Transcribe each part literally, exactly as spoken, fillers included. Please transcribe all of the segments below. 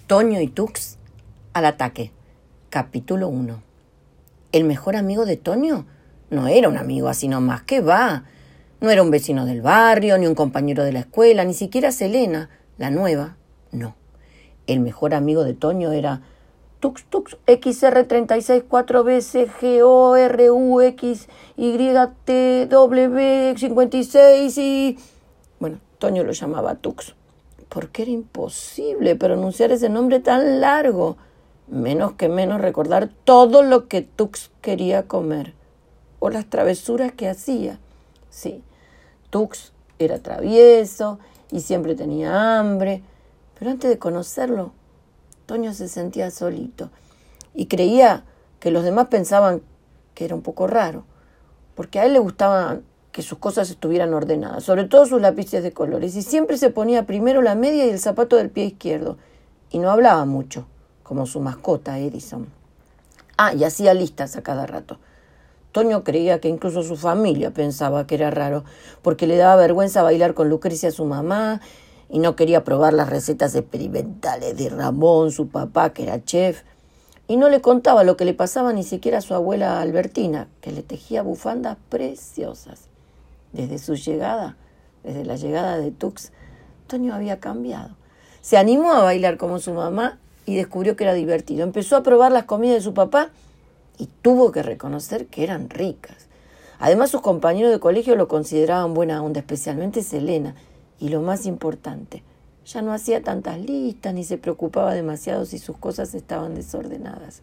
Toño y Tux al ataque. Capítulo uno. ¿El mejor amigo de Toño? No era un amigo así nomás, ¿qué va? No era un vecino del barrio, ni un compañero de la escuela, ni siquiera Selena, la nueva, no. El mejor amigo de Toño era Tux Tux X R treinta y seis cuatro B C G O R U X Y T W cincuenta y seis y... Bueno, Toño lo llamaba Tux, porque era imposible pronunciar ese nombre tan largo, menos que menos recordar todo lo que Tux quería comer, o las travesuras que hacía. Sí, Tux era travieso y siempre tenía hambre, pero antes de conocerlo, Toño se sentía solito y creía que los demás pensaban que era un poco raro, porque a él le gustaba que sus cosas estuvieran ordenadas, sobre todo sus lápices de colores, y siempre se ponía primero la media y el zapato del pie izquierdo, y no hablaba mucho, como su mascota Edison. Ah, y hacía listas a cada rato. Toño creía que incluso su familia pensaba que era raro, porque le daba vergüenza bailar con Lucrecia, su mamá, y no quería probar las recetas experimentales de Ramón, su papá, que era chef, y no le contaba lo que le pasaba ni siquiera a su abuela Albertina, que le tejía bufandas preciosas. Desde su llegada, desde la llegada de Tux, Toño había cambiado. Se animó a bailar como su mamá y descubrió que era divertido. Empezó a probar las comidas de su papá y tuvo que reconocer que eran ricas. Además, sus compañeros de colegio lo consideraban buena onda, especialmente Selena. Y lo más importante, ya no hacía tantas listas ni se preocupaba demasiado si sus cosas estaban desordenadas.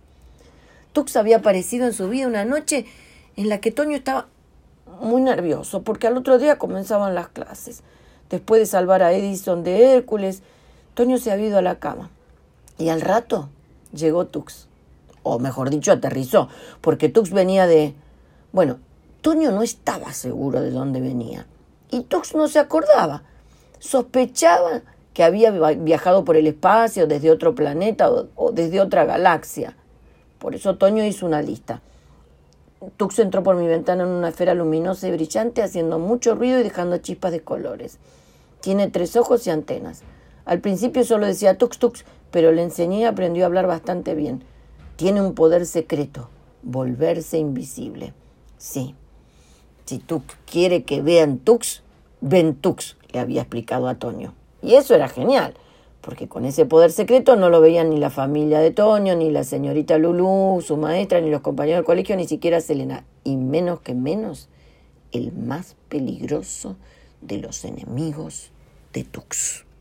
Tux había aparecido en su vida una noche en la que Toño estaba muy nervioso, porque al otro día comenzaban las clases. Después de salvar a Edison de Hércules, Toño se había ido a la cama. Y al rato llegó Tux. O mejor dicho, aterrizó, porque Tux venía de... Bueno, Toño no estaba seguro de dónde venía. Y Tux no se acordaba. Sospechaba que había viajado por el espacio, desde otro planeta o, o desde otra galaxia. Por eso Toño hizo una lista. Tux entró por mi ventana en una esfera luminosa y brillante, haciendo mucho ruido y dejando chispas de colores. Tiene tres ojos y antenas. Al principio solo decía Tux Tux, pero le enseñé y aprendió a hablar bastante bien. Tiene un poder secreto, volverse invisible. Sí, si Tux quiere que vean Tux, ven Tux, le había explicado a Toño. Y eso era genial, porque con ese poder secreto no lo veían ni la familia de Toño, ni la señorita Lulú, su maestra, ni los compañeros del colegio, ni siquiera Selena. Y menos que menos, el más peligroso de los enemigos de Tux.